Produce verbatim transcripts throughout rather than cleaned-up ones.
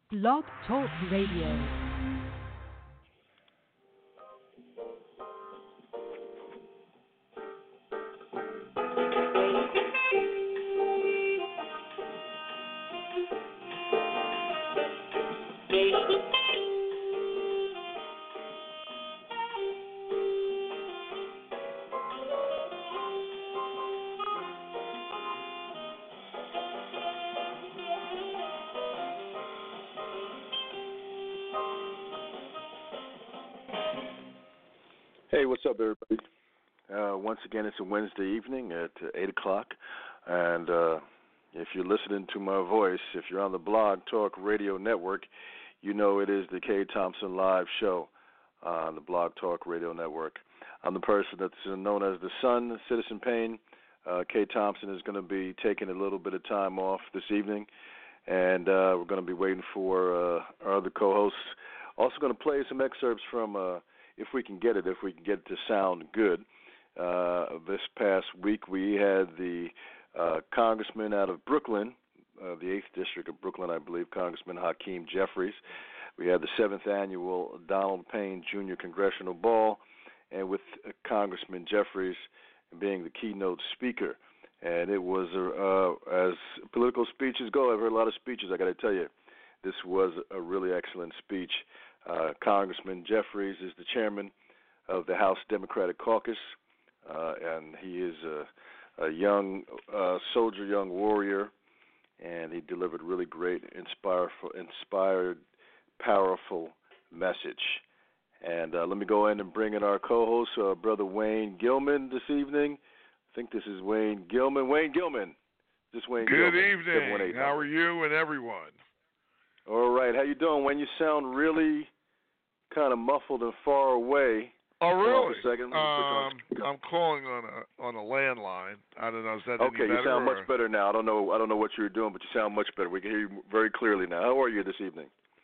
Blog Talk Radio. Hey, what's up, everybody? Uh, once again, it's a Wednesday evening at uh, eight o'clock, and uh, if you're listening to my voice, if you're on the Blog Talk Radio Network, you know it is the Kay Thompson Live Show on the Blog Talk Radio Network. I'm the person that's known as the Sun, Citizen Payne. Uh, Kay Thompson is going to be taking a little bit of time off this evening, and uh, we're going to be waiting for uh, our other co-hosts. Also going to play some excerpts from... Uh, if we can get it, if we can get it to sound good. Uh, this past week we had the uh, congressman out of Brooklyn, uh, the eighth District of Brooklyn, I believe, Congressman Hakeem Jeffries. We had the seventh Annual Donald Payne Junior Congressional Ball, and with uh, Congressman Jeffries being the keynote speaker. And it was, uh, as political speeches go, I've heard a lot of speeches, I got to tell you, this was a really excellent speech. Uh, Congressman Jeffries is the chairman of the House Democratic Caucus, uh, and he is a, a young uh, soldier, young warrior, and he delivered really great, inspire, inspired, powerful message. And uh, let me go in and bring in our co-host, uh, Brother Wayne Gilman, this evening. I think this is Wayne Gilman. Wayne Gilman. This Wayne Good Gilman. evening. How are you and everyone? All right. How you doing? When you sound really kind of muffled and far away. Oh, really? A second. Um, I'm calling on a on a landline. I don't know. Is that okay? Any better, You sound or? much better now. I don't know. I don't know what you were doing, but you sound much better. We can hear you very clearly now. How are you this evening?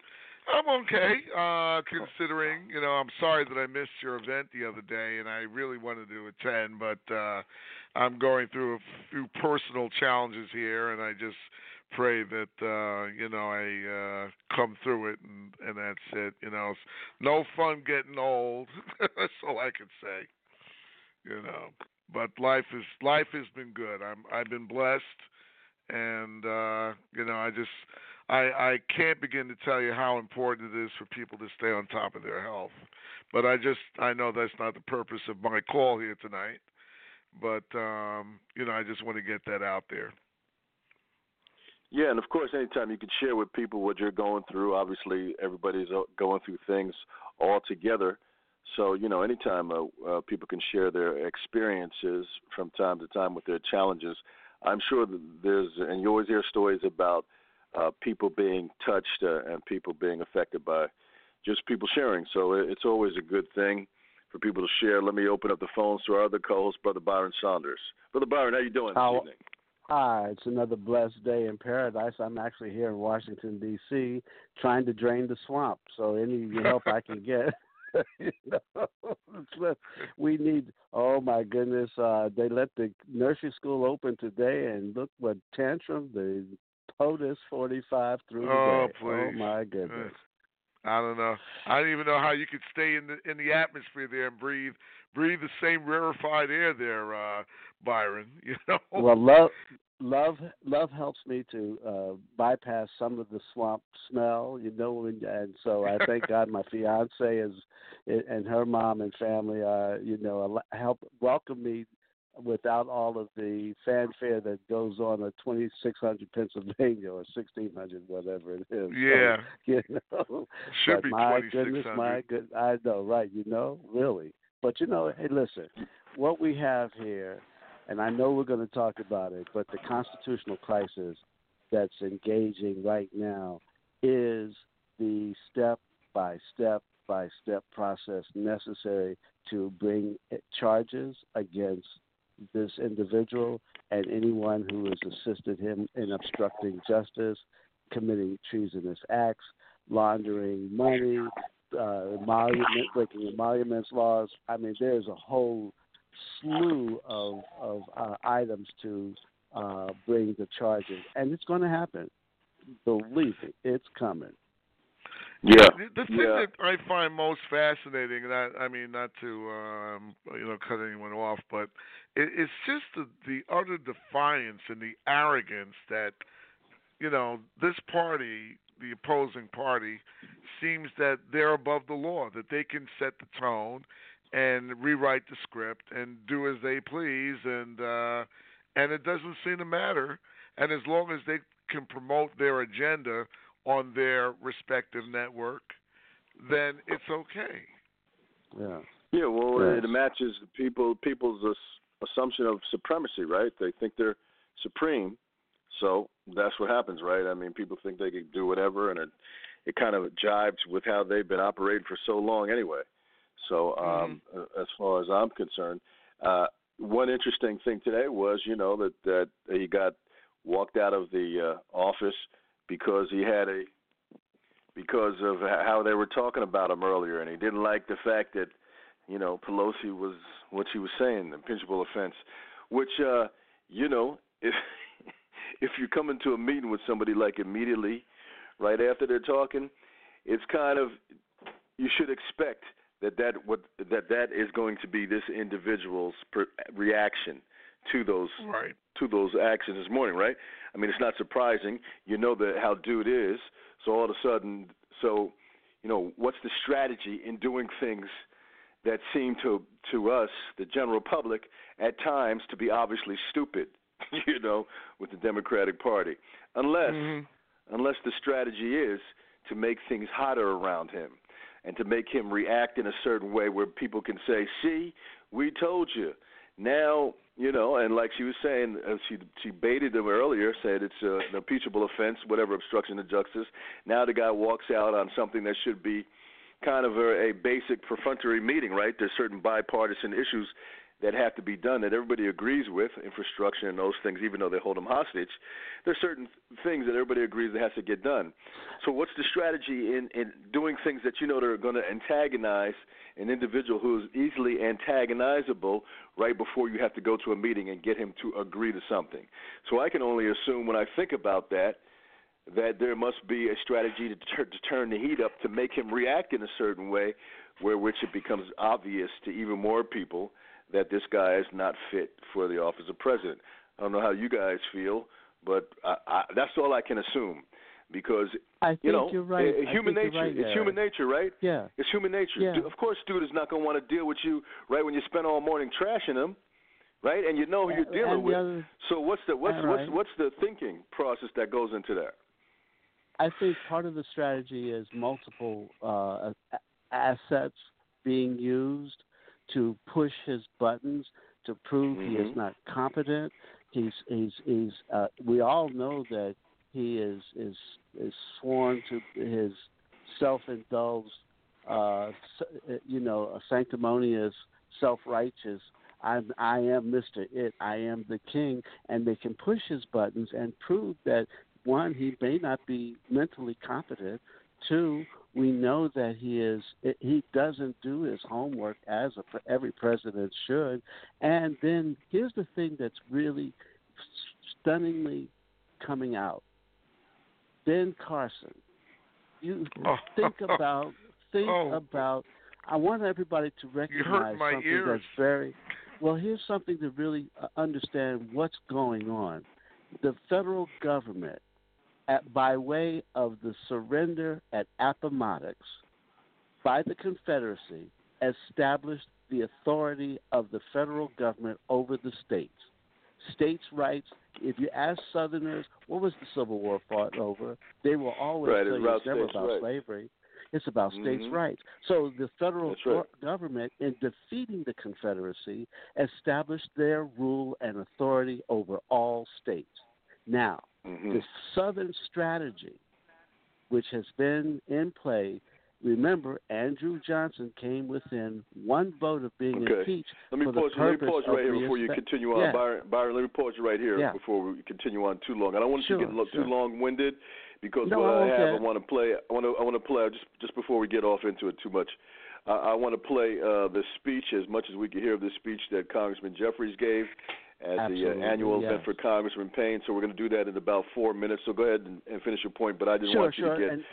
I'm okay. Uh, considering, you know, I'm sorry that I missed your event the other day, and I really wanted to attend, but uh, I'm going through a few personal challenges here, and I just pray that uh, you know I uh, come through it, and, and that's it. You know, it's no fun getting old. That's all I can say. You know, but life is life has been good. I'm I've been blessed, and uh, you know I just I I can't begin to tell you how important it is for people to stay on top of their health. But I just I know that's not the purpose of my call here tonight. But um, you know I just want to get that out there. Yeah, and of course, anytime you can share with people what you're going through. Obviously, everybody's going through things all together. So, you know, anytime uh, uh, people can share their experiences from time to time with their challenges, I'm sure that there's, and you always hear stories about uh, people being touched uh, and people being affected by just people sharing. So it's always a good thing for people to share. Let me open up the phones to our other co-host, Brother Byron Saunders. Brother Byron, how you doing this how, evening? Hi, it's another blessed day in paradise. I'm actually here in Washington, D C, trying to drain the swamp. So any help I can get, you know, we need. Oh my goodness, uh, they let the nursery school open today, and look what tantrum the POTUS forty-five through Oh, today. please. Oh my goodness. I don't know. I don't even know how you could stay in the in the atmosphere there and breathe breathe the same rarefied air there, uh, Byron. You know. Well, love, love, love helps me to uh, bypass some of the swamp smell. You know, and, and so I thank God my fiance is and her mom and family are, you know, help welcome me without all of the fanfare that goes on at twenty-six hundred Pennsylvania or sixteen hundred, whatever it is. Yeah. So, you know, Should but be my twenty-six goodness, hundred. my good, I know, right? You know, really. But you know, hey, listen, what we have here, and I know we're going to talk about it, but the constitutional crisis that's engaging right now is the step by step by step process necessary to bring charges against this individual and anyone who has assisted him in obstructing justice, committing treasonous acts, laundering money, uh, emolument, breaking emoluments laws. I mean, there's a whole slew of, of uh, items to uh, bring the charges, and it's going to happen. Believe it, it's coming. Yeah. The, the thing yeah. that I find most fascinating, and I, I mean, not to um, you know cut anyone off, but it, it's just the, the utter defiance and the arrogance that you know this party, the opposing party, seems that they're above the law, that they can set the tone and rewrite the script and do as they please, and uh, and it doesn't seem to matter. And as long as they can promote their agenda on their respective network, then it's okay. Yeah. Yeah. Well, Yes. it matches people people's ass- assumption of supremacy, right? They think they're supreme, so that's what happens, right? I mean, people think they can do whatever, and it it kind of jives with how they've been operating for so long, anyway. So, um, Mm-hmm. as far as I'm concerned, uh, one interesting thing today was, you know, that that he got walked out of the uh, office because he had a because of how they were talking about him earlier, and he didn't like the fact that, you know, Pelosi was what she was saying, impeachable offense, which, uh, you know, if if you're coming to a meeting with somebody like immediately right after they're talking, it's kind of, you should expect that that what that that is going to be this individual's per, reaction to those Right. to those actions this morning, right? I mean, it's not surprising. You know that how dude is. So all of a sudden, so you know, what's the strategy in doing things that seem to to us, the general public, at times to be obviously stupid? You know, with the Democratic Party, unless Mm-hmm. unless the strategy is to make things hotter around him and to make him react in a certain way where people can say, see, we told you. Now, you know, and like she was saying, uh, she she baited him earlier, said it's uh, an impeachable offense, whatever, obstruction of justice. Now the guy walks out on something that should be kind of a, a basic perfunctory meeting, right? There's certain bipartisan issues that have to be done that everybody agrees with, infrastructure and those things, even though they hold them hostage. There's certain things that everybody agrees that has to get done. So what's the strategy in, in doing things that you know that are going to antagonize an individual who is easily antagonizable right before you have to go to a meeting and get him to agree to something? So I can only assume when I think about that, that there must be a strategy to, tur- to turn the heat up to make him react in a certain way where which it becomes obvious to even more people that this guy is not fit for the office of president. I don't know how you guys feel, but I, I, that's all I can assume, because I think you know, you're right. uh, human I think nature. you're right, it's Eric. human nature, right? Yeah. It's human nature. Yeah. Du- Of course, dude is not going to want to deal with you right when you spend all morning trashing him, right? And you know who you're dealing And the with. other- So what's the what's All what's right. what's the thinking process that goes into that? I think part of the strategy is multiple uh, a- assets being used to push his buttons to prove he is Mhm. not competent. He's he's he's. Uh, we all know that he is is is sworn to his self-indulged, uh, s- you know, a sanctimonious, self-righteous. I'm, I am Mister It. I am the king, and they can push his buttons and prove that, one, he may not be mentally competent. Two, we know that he is he doesn't do his homework as a, every president should. And then here's the thing that's really stunningly coming out. Ben Carson. You Oh. think about think Oh. about. I want everybody to recognize my something ears. that's very well. Here's something to really uh, understand what's going on. The federal government, at, by way of the surrender at Appomattox by the Confederacy, established the authority of the federal government over the states. States' rights. If you ask Southerners, what was the Civil War fought over? They will always Right, tell it's you about it's never states' about rights. slavery. It's about states' Mhm. rights. So the federal That's right. go- government, in defeating the Confederacy, established their rule and authority over all states. Now, Mhm. the Southern strategy, which has been in play, remember, Andrew Johnson came within one vote of being Okay. impeached Let me for pause. the Let me purpose pause you right of here before you reinspe- continue on, Yeah. Byron. Byron, let me pause you right here Yeah. before we continue on too long. I don't want Sure, you to get lo- sure. too long-winded, because No, what I I won't have, I get- want to play. I want to. I want to play just just before we get off into it too much. I, I want to play uh, the speech as much as we can hear of the speech that Congressman Jeffries gave at Absolutely, the uh, annual yes. event for Congressman Payne. So we're going to do that in about four minutes. So go ahead and, and finish your point. But I didn't Sure, want you sure. to get and,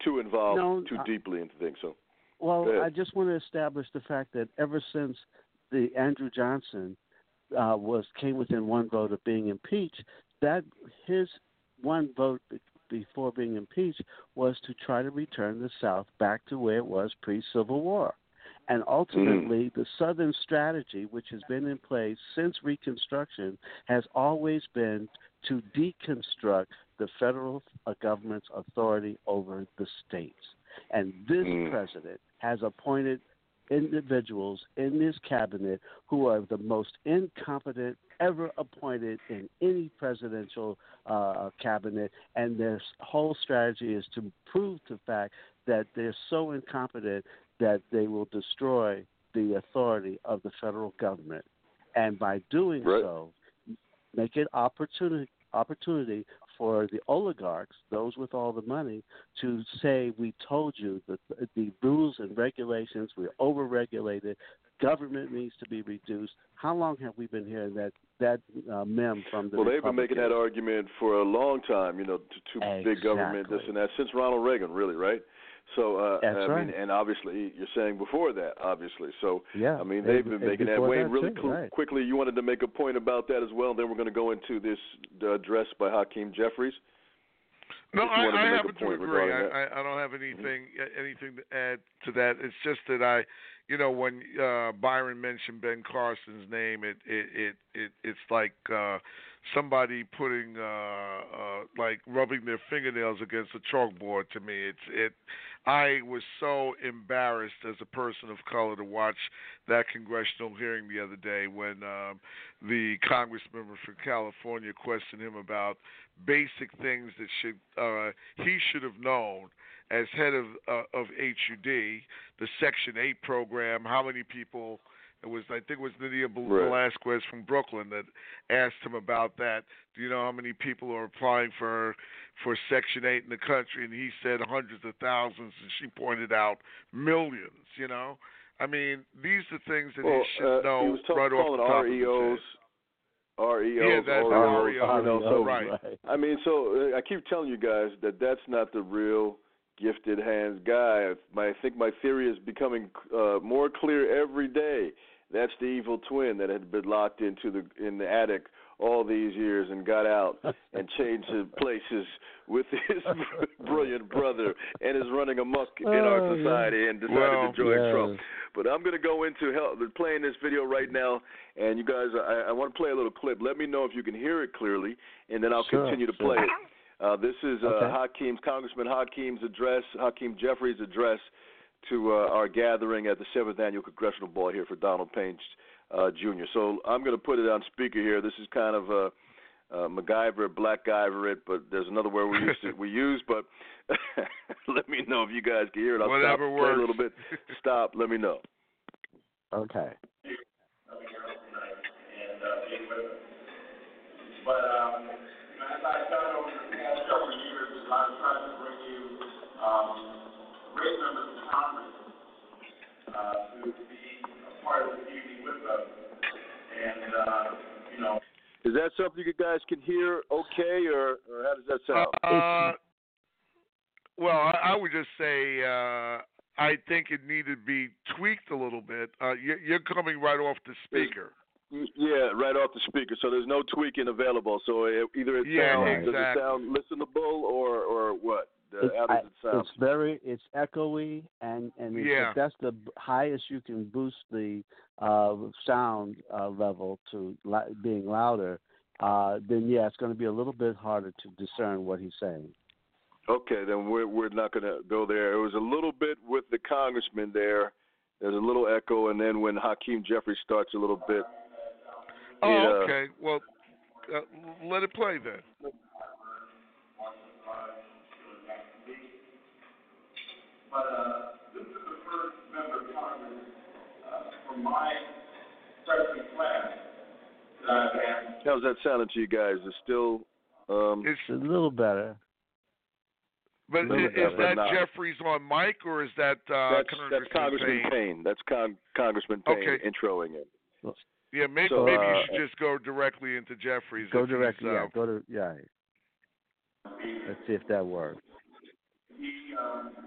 too involved, no, too uh, deeply into things. So, well, I just want to establish the fact that ever since the Andrew Johnson uh, was came within one vote of being impeached, that his one vote before being impeached was to try to return the South back to where it was pre-Civil War. And ultimately, mm. the Southern strategy, which has been in place since Reconstruction, has always been to deconstruct the federal government's authority over the states. And this mm. president has appointed individuals in this cabinet who are the most incompetent ever appointed in any presidential uh, cabinet, and their whole strategy is to prove the fact that they're so incompetent that they will destroy the authority of the federal government, and by doing right. so, make it opportunity opportunity for the oligarchs, those with all the money, to say, we told you that the rules and regulations, we're over-regulated, government needs to be reduced. How long have we been hearing that that uh, mem from the Well, they've been making that argument for a long time, you know, to, to exactly. big government, this and that, since Ronald Reagan, really, right? So, uh, That's I right. mean, and obviously, you're saying before that, obviously. So, yeah, I mean, they've been making that. Wayne, really too, cl- right. quickly, you wanted to make a point about that as well. Then we're going to go into this the address by Hakeem Jeffries. No, I, I happen to agree. I, I, I don't have anything mm-hmm. anything to add to that. It's just that I, you know, when uh, Byron mentioned Ben Carson's name, it it it, it it's like uh, somebody putting uh, uh, like rubbing their fingernails against a chalkboard to me. It's it. I was so embarrassed as a person of color to watch that congressional hearing the other day when um, the congressman from California questioned him about basic things that should uh, he should have known as head of uh, of H U D, the Section eight program. How many people? It was I think it was Nydia Velasquez from Brooklyn that asked him about that. Do you know how many people are applying for for Section eight in the country? And he said hundreds of thousands, and she pointed out millions. You know, I mean, these are things that well, he should uh, know he was t- right off the top R E Os. of his head. R E Os, yeah, that's R E Os, you know, so, right. I mean, so uh, I keep telling you guys that that's not the real gifted hands guy. My, I think my theory is becoming uh, more clear every day. That's the evil twin that had been locked into the in the attic all these years and got out and changed his places with his brilliant brother and is running amok in our oh, society yeah. and decided well, to join yes. Trump. But I'm going to go into hell, playing this video right now, and you guys, I, I want to play a little clip. Let me know if you can hear it clearly, and then I'll sure, continue to sure. play it. Uh, this is uh, okay. Hakeem's, Congressman Hakeem's address, Hakeem Jeffries' address to uh, our gathering at the seventh Annual Congressional Ball here for Donald Payne uh, Junior So I'm going to put it on speaker here. This is kind of a uh, MacGyver, Blackgyver it, but there's another word we use, we use but let me know if you guys can hear it. I'll Whatever stop, works. play a little bit. Stop, let me know. Okay. But um, as I've done over the past couple of years, I've tried to bring you um, great members of Congress uh, to be a part of the evening with us. And, uh, you know. Is that something you guys can hear okay, or, or how does that sound? Uh, well, I, I would just say uh, I think it needed to be tweaked a little bit. Uh, you're, you're coming right off the speaker. Yeah, right off the speaker. So there's no tweaking available. So it, either it yeah, sounds, exactly. does it sound listenable, or or what? Uh, how does it sound? It's very, it's echoey, and and it's, yeah. if that's the highest you can boost the uh, sound uh, level to li- being louder, uh, then yeah, it's going to be a little bit harder to discern what he's saying. Okay, then we're we're not going to go there. It was a little bit with the congressman there. There's a little echo, and then when Hakeem Jeffries starts a little bit. Oh, it, uh, okay. Well, uh, let it play then. But uh, this is the first member of Congress uh, from my freshman class that I've had. How's that sounding to you guys? Is still? Um, It's a little better. But Little is, better, is that not. Jeffries on mic, or is that uh, that's, Congressman that's Congressman Payne? Payne. That's Con- Congressman Payne Okay. introing it. Yeah, maybe So, maybe uh, you should just go directly into Jeffries. Go if directly, he's, uh, yeah. Go to yeah. Let's see if that works. He um,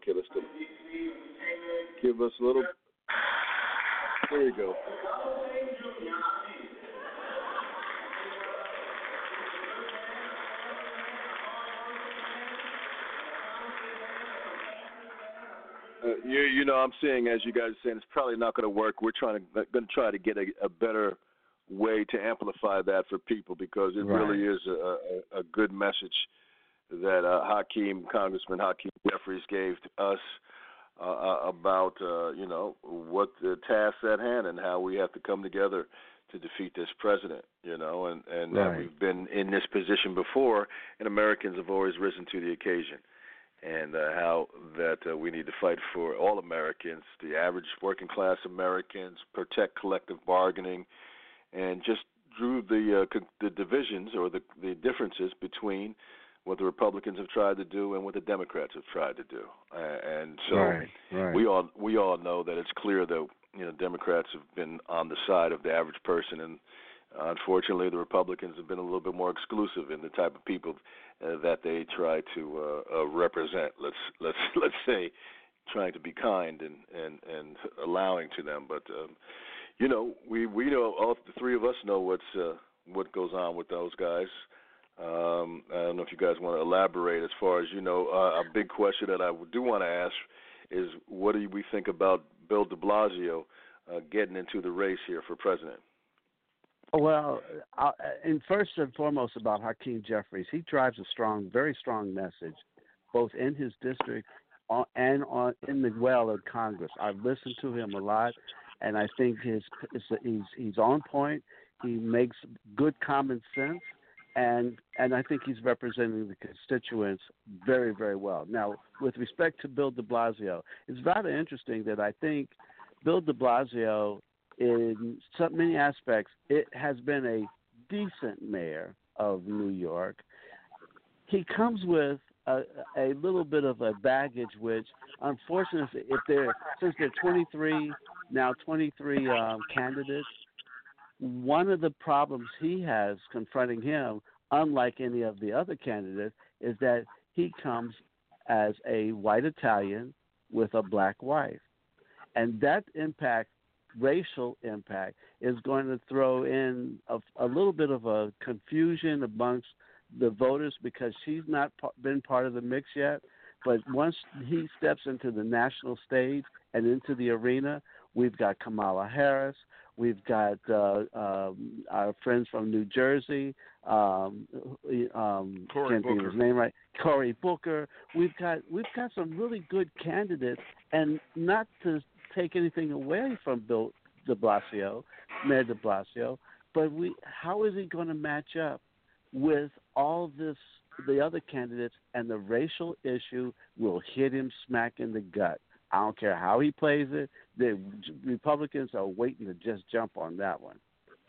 get us to give us a little. There you go. Uh, you, you know, I'm saying, as you guys are saying, it's probably not going to work. We're trying to going to try to get a, a better way to amplify that for people, because it Right. really is a, a, a good message that uh, Hakeem, Congressman Hakeem Jeffries, gave to us uh, about, uh, you know, what the tasks at hand and how we have to come together to defeat this president, you know, and, and Right. uh, we've been in this position before, and Americans have always risen to the occasion. And uh, how that uh, we need to fight for all Americans, the average working class Americans, protect collective bargaining, and just drew the uh, co- the divisions or the the differences between what the Republicans have tried to do and what the Democrats have tried to do. Uh, and so Right, right. we all we all know that it's clear that, you know, Democrats have been on the side of the average person, and unfortunately, the Republicans have been a little bit more exclusive in the type of people uh, that they try to uh, uh, represent. Let's let's let's say, trying to be kind and, and, and allowing to them. But um, you know, we we know, all the three of us know what's uh, what goes on with those guys. Um, I don't know if you guys want to elaborate. As far as you know, uh, a big question that I do want to ask is, what do we think about Bill de Blasio uh, getting into the race here for president? Well, uh, and first and foremost about Hakeem Jeffries, he drives a strong, very strong message, both in his district and on in the well of Congress. I've listened to him a lot, and I think his he's he's on point. He makes good common sense, and and I think he's representing the constituents very, very well. Now, with respect to Bill de Blasio, it's rather interesting that I think Bill de Blasio, in so many aspects, it has been a decent mayor of New York. He comes with a, a little bit of a baggage, which, unfortunately, if they're since they're twenty-three now twenty-three um, candidates, one of the problems he has confronting him, unlike any of the other candidates, is that he comes as a white Italian with a black wife, and that impact. Racial impact is going to throw in a, a little bit of a confusion amongst the voters, because she's not p- been part of the mix yet. But once he steps into the national stage and into the arena, we've got Kamala Harris, we've got uh, um, our friends from New Jersey, um, um, Cory can't think Booker. of his name right, Cory Booker. We've got we've got some really good candidates, and not to take anything away from Bill de Blasio, Mayor de Blasio, but we how is he going to match up with all this, the other candidates, and the racial issue will hit him smack in the gut. I don't care how he plays it. The Republicans are waiting to just jump on that one.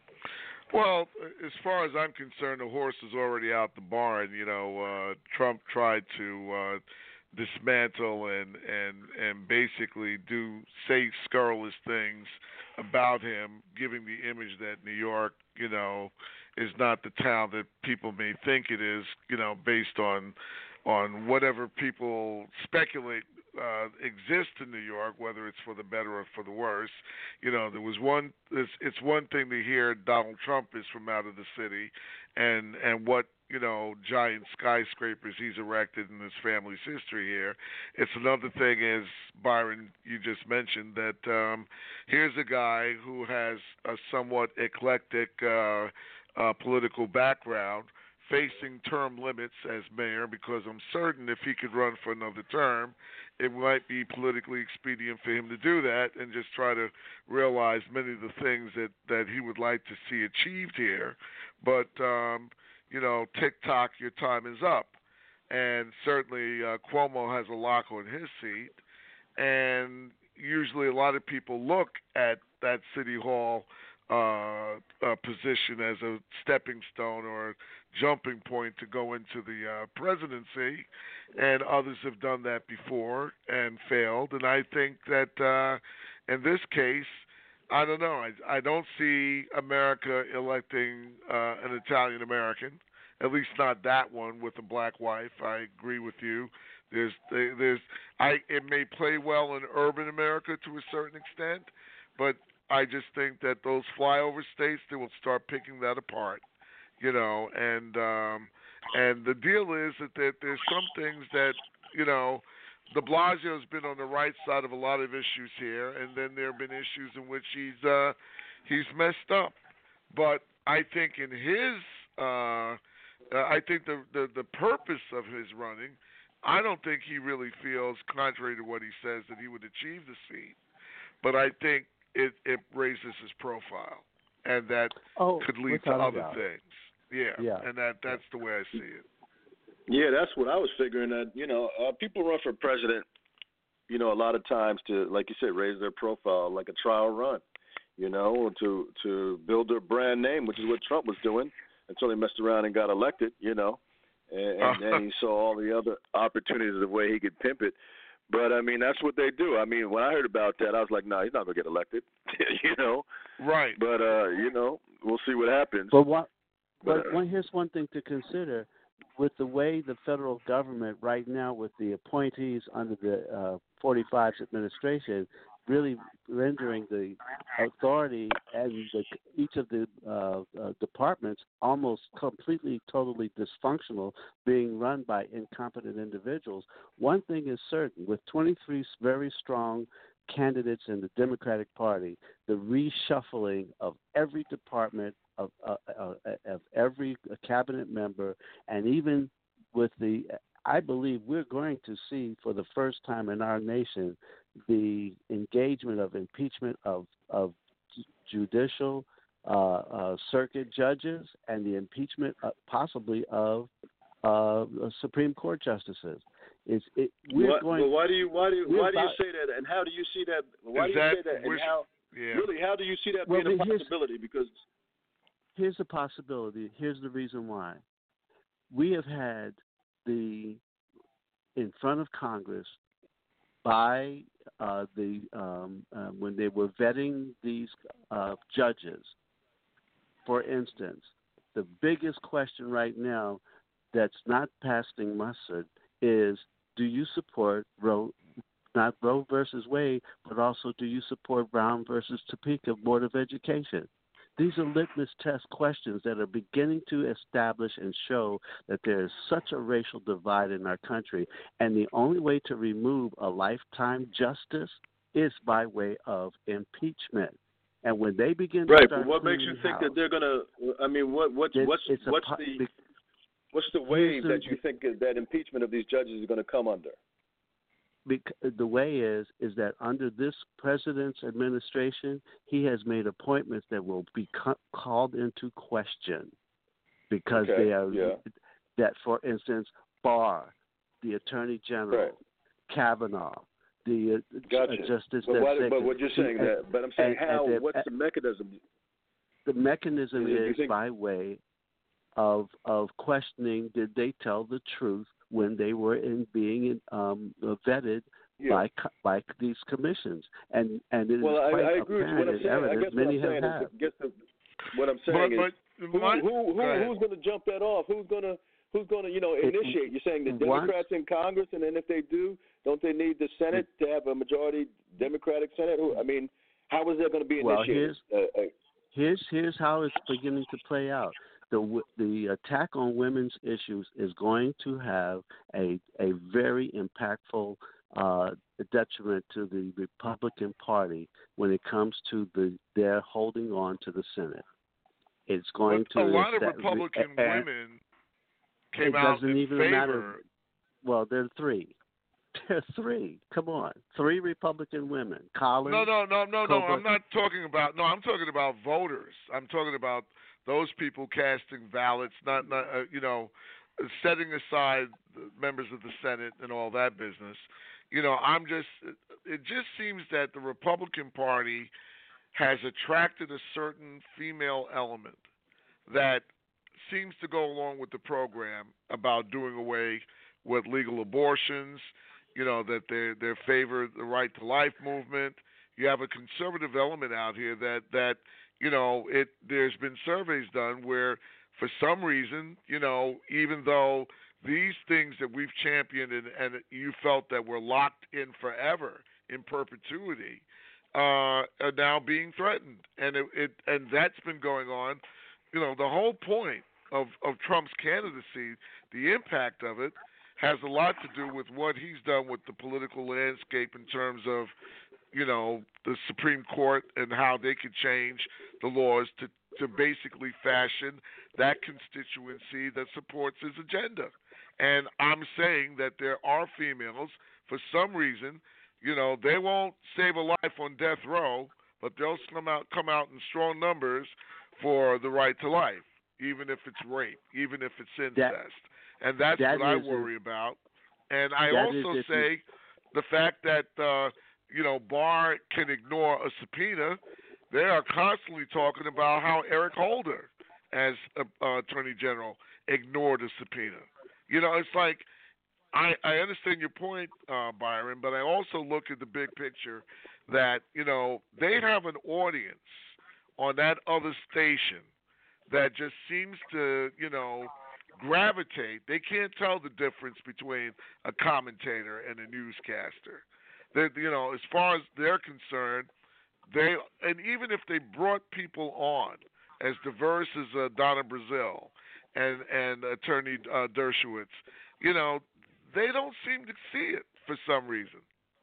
Well, as far as I'm concerned, the horse is already out the barn. You know, uh, Trump tried to uh, dismantle and, and and basically do say scurrilous things about him, giving the image that New York, you know, is not the town that people may think it is, you know, based on on whatever people speculate uh, exists in New York, whether it's for the better or for the worse. You know, there was one. It's, it's one thing to hear Donald Trump is from out of the city, and and what, you know, giant skyscrapers he's erected in his family's history here. It's another thing, is, Byron, you just mentioned, that um, here's a guy who has a somewhat eclectic uh, uh, political background, facing term limits as mayor, because I'm certain if he could run for another term, it might be politically expedient for him to do that and just try to realize many of the things that, that he would like to see achieved here. But, um, you know, tick-tock, your time is up. And certainly uh, Cuomo has a lock on his seat. And usually a lot of people look at that City Hall uh, uh, position as a stepping stone or jumping point to go into the uh, presidency, and others have done that before and failed. And I think that uh, in this case, I don't know. I, I don't see America electing uh, an Italian American, at least not that one with a black wife. I agree with you There's there's I it may play well in urban America to a certain extent, but I just think that those flyover states, they will start picking that apart, you know, and um, and the deal is that there, there's some things that, you know, de Blasio's been on the right side of a lot of issues here, and then there have been issues in which he's uh, he's messed up. But I think in his, uh, uh, I think the, the the purpose of his running, I don't think he really feels, contrary to what he says, that he would achieve the seat. But I think it, it raises his profile, and that oh, could lead to other things. Yeah, yeah, and that that's the way I see it. Yeah, that's what I was figuring. That you know, uh, people run for president, you know, a lot of times to, like you said, raise their profile, like a trial run, you know, to to build their brand name, which is what Trump was doing until he messed around and got elected, you know, and, and then he saw all the other opportunities of the way he could pimp it. But I mean, that's what they do. I mean, when I heard about that, I was like, no, nah, he's not gonna get elected, you know. Right. But uh, you know, we'll see what happens. But what? But, but uh, one, here's one thing to consider. With the way the federal government right now, with the appointees under the uh, forty-five's administration, really rendering the authority and the, each of the uh, uh, departments almost completely, totally dysfunctional, being run by incompetent individuals. One thing is certain, with twenty-three very strong candidates in the Democratic Party, the reshuffling of every department, of, uh, uh, of every cabinet member, and even with the, I believe we're going to see for the first time in our nation the engagement of impeachment of, of judicial uh, uh, circuit judges and the impeachment uh, possibly of uh, Supreme Court justices. It's, it, we're what, going, well, why do you why do you, why do you about, say that, and how do you see that? Why Is do you that, say that, and which, how yeah. really how do you see that well, being a here's, possibility? Because here's a possibility. Here's the reason why. We have had the in front of Congress by uh, the um, uh, when they were vetting these uh, judges. For instance, the biggest question right now that's not passing muster is, do you support Roe, not Roe versus Wade, but also do you support Brown versus Topeka Board of Education? These are litmus test questions that are beginning to establish and show that there is such a racial divide in our country, and the only way to remove a lifetime justice is by way of impeachment. And when they begin to right, start but what makes you think house, that they're gonna? I mean, what what's it's, what's it's what's a, the what's the wave the, that you think that impeachment of these judges is going to come under? Because the way is is that under this president's administration, he has made appointments that will be cu- called into question because okay. they are yeah. that, for instance, Barr, the Attorney General, right. Kavanaugh, the uh, gotcha. uh, Justice. But, why, but what you're saying and, that, but I'm saying and, how? and what's the mechanism? The mechanism is, is think... by way of of questioning. Did they tell the truth when they were in being um, vetted yeah. by by these commissions? And and it well, is quite I, I agree apparent with what I'm saying. I guess many what I'm have saying had. is, guess the, what I'm saying but, is, but who, my, who, who who's going to jump that off? Who's going to Who's going to, you know, initiate? It, You're saying the once, Democrats in Congress, and then if they do, don't they need the Senate it, to have a majority Democratic Senate? I mean, how is that going to be well, initiated? Here's, uh, uh, here's here's how it's beginning to play out. The the attack on women's issues is going to have a a very impactful uh, detriment to the Republican Party when it comes to the their holding on to the Senate. It's going but to a lot of that, Republican uh, women came it out doesn't in even favor. matter. Well, there are three. There are three. Come on, three Republican women. Collins. No, no, no, no, no. Cobra. I'm not talking about. No, I'm talking about voters. I'm talking about those people casting ballots, not, not uh, you know, setting aside the members of the Senate and all that business. You know, I'm just. It just seems that the Republican Party has attracted a certain female element that seems to go along with the program about doing away with legal abortions, you know, that they they favor the right to life movement. You have a conservative element out here that, that you know, it there's been surveys done where for some reason, you know, even though these things that we've championed and, and you felt that were locked in forever, in perpetuity, uh, are now being threatened, and it, it and that's been going on. You know, the whole point of of Trump's candidacy, the impact of it, has a lot to do with what he's done with the political landscape in terms of, you know, the Supreme Court and how they could change the laws to, to basically fashion that constituency that supports his agenda. And I'm saying that there are females, for some reason, you know, they won't save a life on death row, but they'll come out come out in strong numbers for the right to life, even if it's rape, even if it's incest. That, and that's that what I is worry a, about. And I that also is say the fact that, uh, you know, Barr can ignore a subpoena. They are constantly talking about how Eric Holder, as uh, uh, Attorney General, ignored a subpoena. You know, it's like, I, I understand your point, uh, Byron, but I also look at the big picture that, you know, they have an audience on that other station that just seems to, you know, gravitate. They can't tell the difference between a commentator and a newscaster. They, you know, as far as they're concerned, they and even if they brought people on as diverse as uh, Donna Brazile and and Attorney uh, Dershowitz, you know, they don't seem to see it for some reason,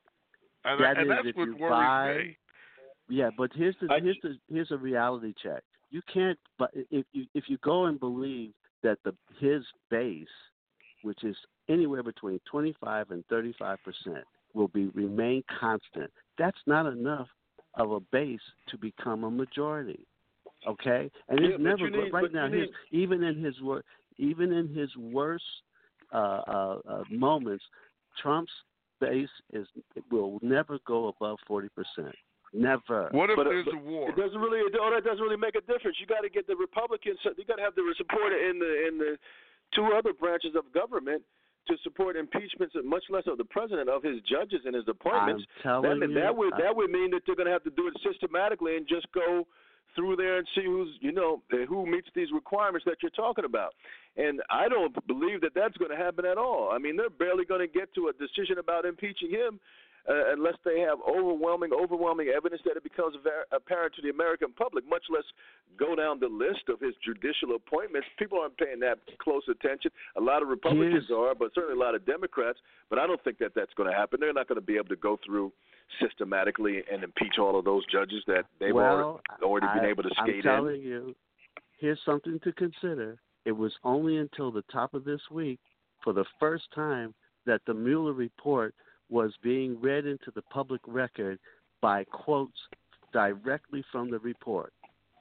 and, that and is that's if what you worries buy, me. Yeah, but here's the I, here's the here's a reality check. You can't, but if you if you go and believe that the his base, which is anywhere between twenty-five and thirty-five percent, will be remain constant. That's not enough of a base to become a majority. Okay, and yeah, it's never. need, Right now, need, his, even in his wor- even in his worst uh, uh, uh, moments, Trump's base is will never go above forty percent. Never. What if but, there's but a war? It doesn't really. All that doesn't really make a difference. You got to get the Republicans. You got to have the support in the in the two other branches of government to support impeachments, much less of the president, of his judges and his appointments. I'm telling that, you, that would I, that would mean that they're going to have to do it systematically and just go through there and see who's you know who meets these requirements that you're talking about. And I don't believe that that's going to happen at all. I mean, they're barely going to get to a decision about impeaching him uh, unless they have overwhelming, overwhelming evidence that it becomes apparent to the American public, much less go down the list of his judicial appointments. People aren't paying that close attention. A lot of Republicans Here's, are, but certainly a lot of Democrats. But I don't think that that's going to happen. They're not going to be able to go through systematically and impeach all of those judges that they've well, already, already I, been able to skate I'm telling in. you, here's something to consider. It was only until the top of this week, for the first time, that the Mueller report was being read into the public record by quotes directly from the report.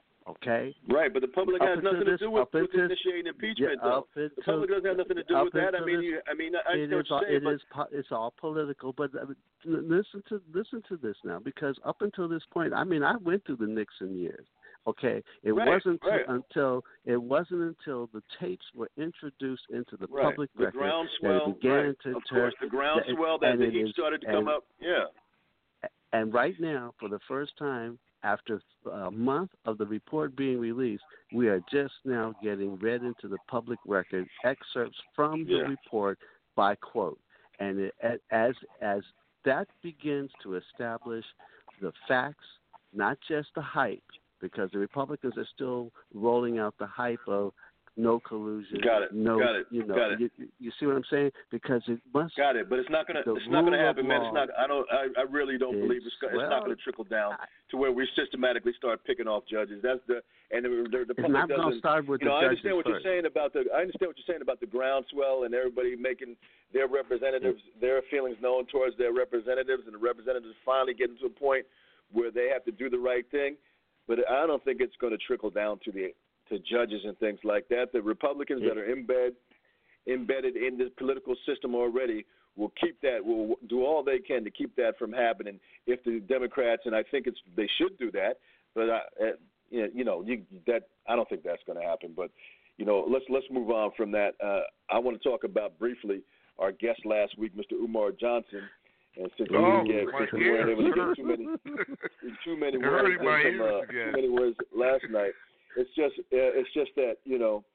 Okay? Right, but the public up has nothing this, to do with, with until, initiating impeachment, yeah, though. Until, the public doesn't have nothing to do with that. I mean, this, you, I mean, I it understand is what all, you're saying, it but is po- it's all political. But uh, listen to listen to this now, because up until this point, I mean, I went through the Nixon years. Okay, it right, wasn't right. until it wasn't until the tapes were introduced into the right. public the record groundswell, that it began right. to of turn. course, the groundswell that, and that he is, started to and, come up. Yeah. And right now, for the first time, after a month of the report being released, we are just now getting read into the public record excerpts from the yeah. report by quote. And it, as as that begins to establish the facts, not just the hype, because the Republicans are still rolling out the hype of no collusion. Got it. No, Got it. you know, Got it. you, you see what I'm saying? Because it must. Got it. But it's not gonna. The It's not gonna rule of happen, man. law It's not. I don't. I, I really don't is, believe it's. It's well, not gonna trickle down to where we systematically start picking off judges. That's the. And the, the, the It's public not doesn't. going to start with you know, the I judges understand what first. you're saying about the. I understand what you're saying about the groundswell and everybody making their representatives their feelings known towards their representatives, and the representatives finally getting to a point where they have to do the right thing. But I don't think it's going to trickle down to the to judges and things like that. The Republicans yeah. that are embed, embedded in the political system already will keep that, will do all they can to keep that from happening. If the Democrats, and I think it's they should do that, but I, uh, you know, you, that I don't think that's going to happen. But you know, let's let's move on from that. Uh, I want to talk about briefly our guest last week, Mister Umar Johnson. And since we oh, didn't get, my we weren't able to ears. get too many, too many You're words, hurting my from, ears uh, again. too many words last night. It's just, uh, it's just that you know,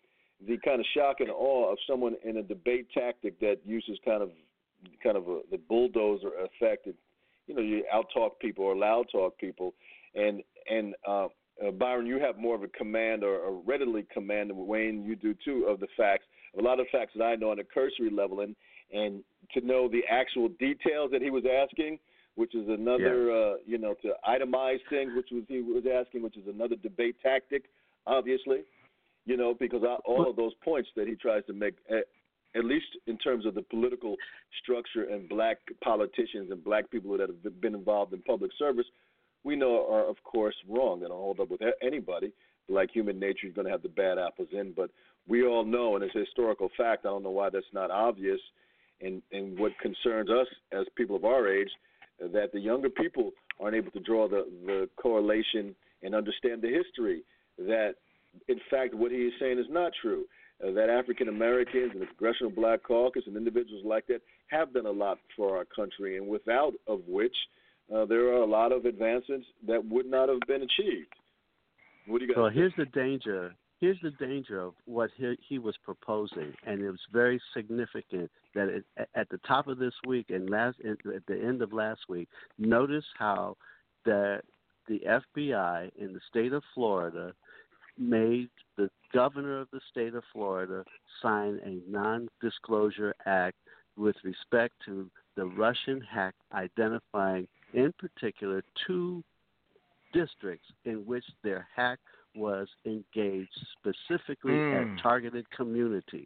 the kind of shock and awe of someone in a debate tactic that uses kind of kind of a, the bulldozer effect. You know, you out-talk people or loud-talk people, and and uh, uh, Byron, you have more of a command or, or readily command, and Wayne, you do too, of the facts. A lot of facts that I know on a cursory level, and and to know the actual details that he was asking, which is another, yes. uh, you know, to itemize things, which was he was asking, which is another debate tactic, obviously, you know, because I, all of those points that he tries to make. Uh, at least in terms of the political structure and black politicians and black people that have been involved in public service, we know are, of course, wrong. They don't hold up with anybody. Like human nature, you're going to have the bad apples in. But we all know, and it's a historical fact, I don't know why that's not obvious, and, and what concerns us as people of our age, that the younger people aren't able to draw the, the correlation and understand the history, that, in fact, what he is saying is not true. Uh, that African Americans and the Congressional Black Caucus and individuals like that have done a lot for our country, and without of which uh, there are a lot of advancements that would not have been achieved. What do you guys Well, think? here's the danger. Here's the danger of what he, he was proposing, and it was very significant that it, at the top of this week and last at the end of last week, notice how the the F B I in the state of Florida made the governor of the state of Florida sign a non-disclosure act with respect to the Russian hack, identifying in particular two districts in which their hack was engaged specifically Mm. at targeted communities.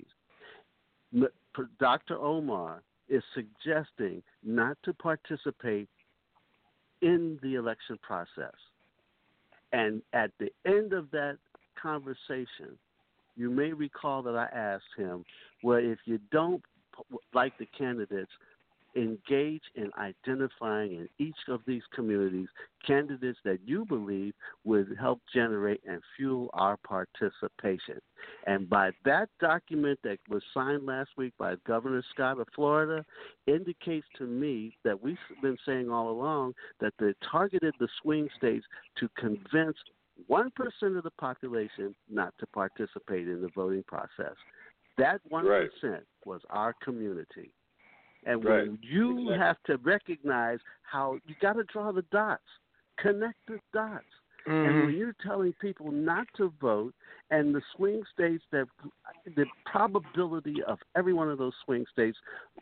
Doctor Omar is suggesting not to participate in the election process. And at the end of that conversation, you may recall that I asked him, well, if you don't, like the candidates, engage in identifying in each of these communities candidates that you believe would help generate and fuel our participation. And by that document that was signed last week by Governor Scott of Florida indicates to me that we've been saying all along that they targeted the swing states to convince one percent of the population not to participate in the voting process. That one percent right. was our community. And right. when you exactly. have to recognize how you got to draw the dots, connect the dots. Mm-hmm. And when you're telling people not to vote, and the swing states, that the probability of every one of those swing states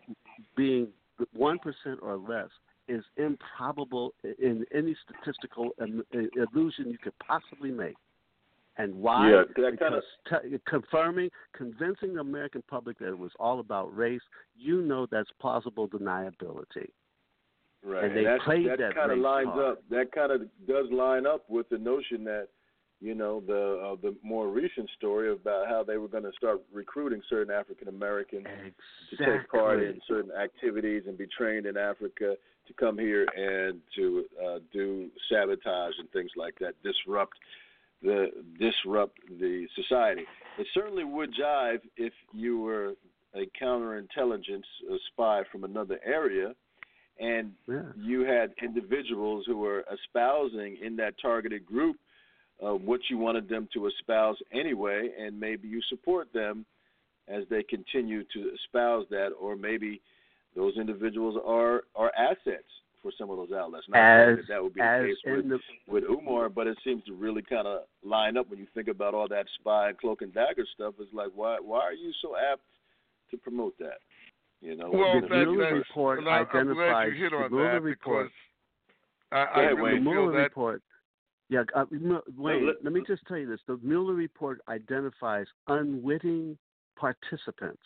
being one percent or less is improbable in any statistical illusion you could possibly make. And why? Yeah, because t- confirming, convincing the American public that it was all about race, you know that's plausible deniability. Right, and they and played that that kind of lines card. up. That kind of does line up with the notion that, you know, the uh, the more recent story about how they were going to start recruiting certain African Americans exactly. to take part in certain activities and be trained in Africa to come here and to uh, do sabotage and things like that, disrupt the disrupt the society. It certainly would jive if you were a counterintelligence a spy from another area, and yeah. you had individuals who were espousing in that targeted group uh, what you wanted them to espouse anyway, and maybe you support them as they continue to espouse that, or maybe those individuals are, are assets for some of those outlets. Not as, that that would be the case with, the, with Umar, but it seems to really kind of line up when you think about all that spy cloak and dagger stuff. It's like, why why are you so apt to promote that? You know, well, the that, Mueller that, report well, I'm identifies glad you hit on the Mueller that report. Because I, I ahead, really the feel Mueller that. report. Yeah, uh, Wayne, let, let me just tell you this. The Mueller report identifies unwitting participants.